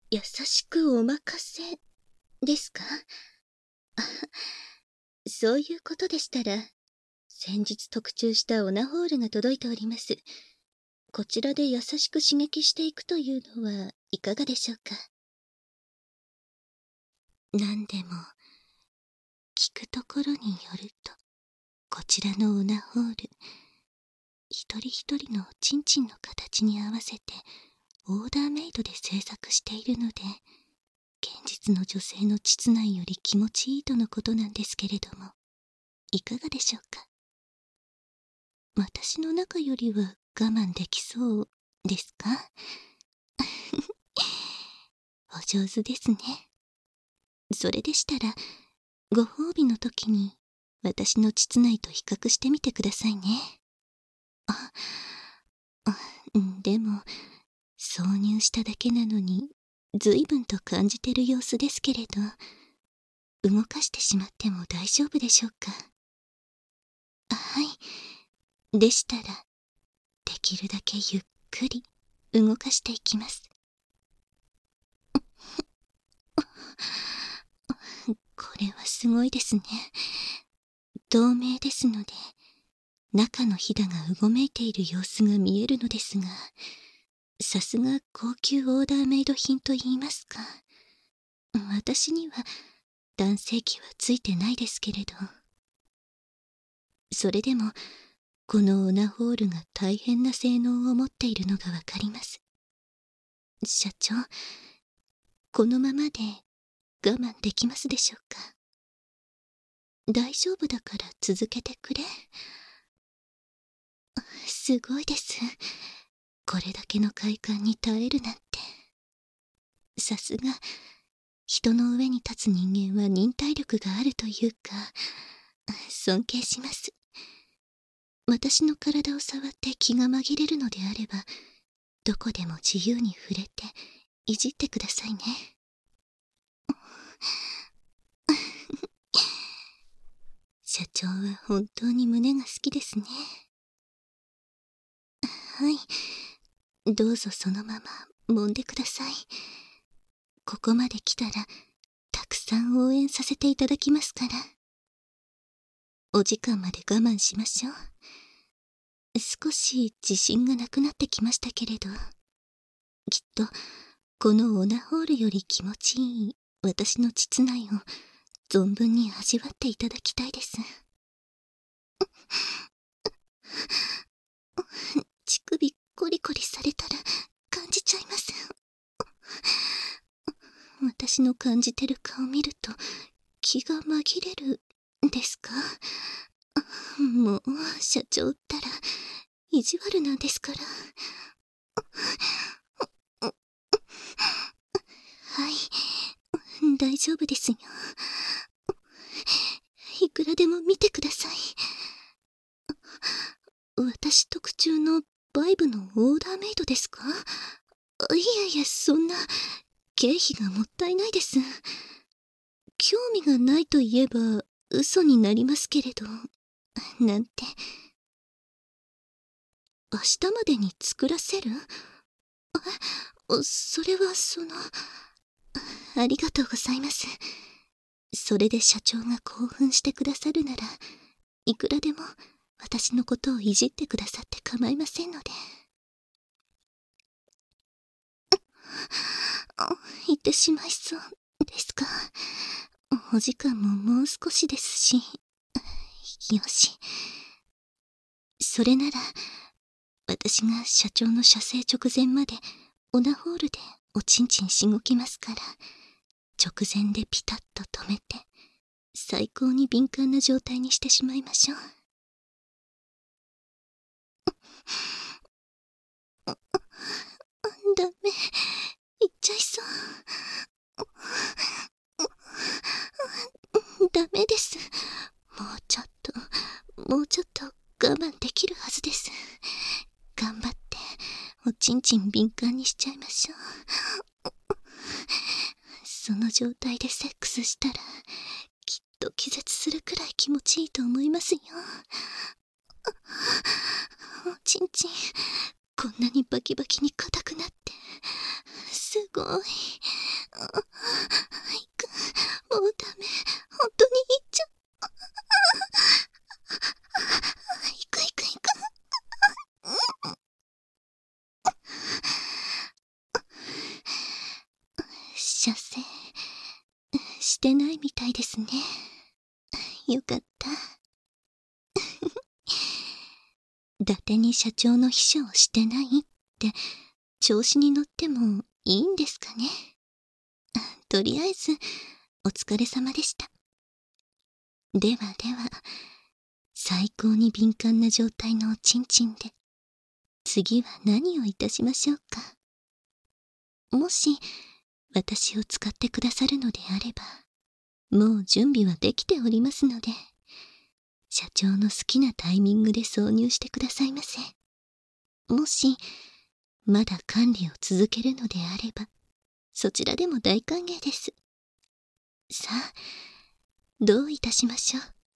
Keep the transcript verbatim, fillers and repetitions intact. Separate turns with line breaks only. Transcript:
優しくお任せですか？あ、そういうことでしたら、先日特注したオナホールが届いております。こちらで優しく刺激していくというのはいかがでしょうか？なんでも、聞くところによると、こちらのオナホール、一人一人のチンチンの形に合わせてオーダーメイドで制作しているので、現実の女性の膣内より気持ちいいとのことなんですけれども、いかがでしょうか？私の中よりは我慢できそうですか？お上手ですね。それでしたら、ご褒美の時に私の膣内と比較してみてくださいね。あ、あ、でも、挿入しただけなのに、随分と感じてる様子ですけれど、動かしてしまっても大丈夫でしょうか？はい。でしたら、できるだけゆっくり動かしていきます。これはすごいですね。透明ですので、中のひだがうごめいている様子が見えるのですが、さすが高級オーダーメイド品と言いますか。私には男性器はついてないですけれど。それでも、このオナホールが大変な性能を持っているのがわかります。社長、このままで我慢できますでしょうか？大丈夫だから続けてくれ。すごいです。これだけの快感に耐えるなんて。さすが、人の上に立つ人間は忍耐力があるというか、尊敬します。私の体を触って気が紛れるのであれば、どこでも自由に触れて、いじってくださいね。社長は本当に胸が好きですね。はい。どうぞそのまま揉んでください。ここまで来たら、たくさん応援させていただきますから。お時間まで我慢しましょう。少し自信がなくなってきましたけれど、きっと、このオナホールより気持ちいい私の膣内を存分に味わっていただきたいです。乳首コリコリされたら感じちゃいます。私の感じてる顔見ると気が紛れるですか？もう社長ったら意地悪なんですから。はい、大丈夫ですよ。いくらでも見てください。私特注のバイブのオーダーメイドですか？いやいや、そんな、経費がもったいないです。興味がないと言えば嘘になりますけれど、なんて。明日までに作らせる？あ、それはその、ありがとうございます。それで社長が興奮してくださるなら、いくらでも私のことをいじってくださって構いませんので。行ってしまいそうですか？お時間ももう少しですし。よし。それなら、私が社長の射精直前までオナホールでおちんちんしごきますから、直前でピタッと止めて、最高に敏感な状態にしてしまいましょう。ダメ。行っちゃいそう。ダメです。もうちょっと、もうちょっと我慢できるはずです。頑張って、おちんちん敏感にしちゃいましょう。その状態でセックスしたら、きっと気絶するくらい気持ちいいと思いますよ。おちんちん、こんなにバキバキに硬くなって、すごい。 く、もうダメ。本当に行っちゃう。行く行く行く。射精してないみたいですね。よかった。伊達に社長の秘書をしてないって調子に乗ってもいいんですかね。とりあえずお疲れ様でした。ではでは、最高に敏感な状態のおちんちんで次は何をいたしましょうか。もし私を使ってくださるのであれば、もう準備はできておりますので、社長の好きなタイミングで挿入してくださいませ。もしまだ管理を続けるのであれば、そちらでも大歓迎です。さあ、どういたしましょう。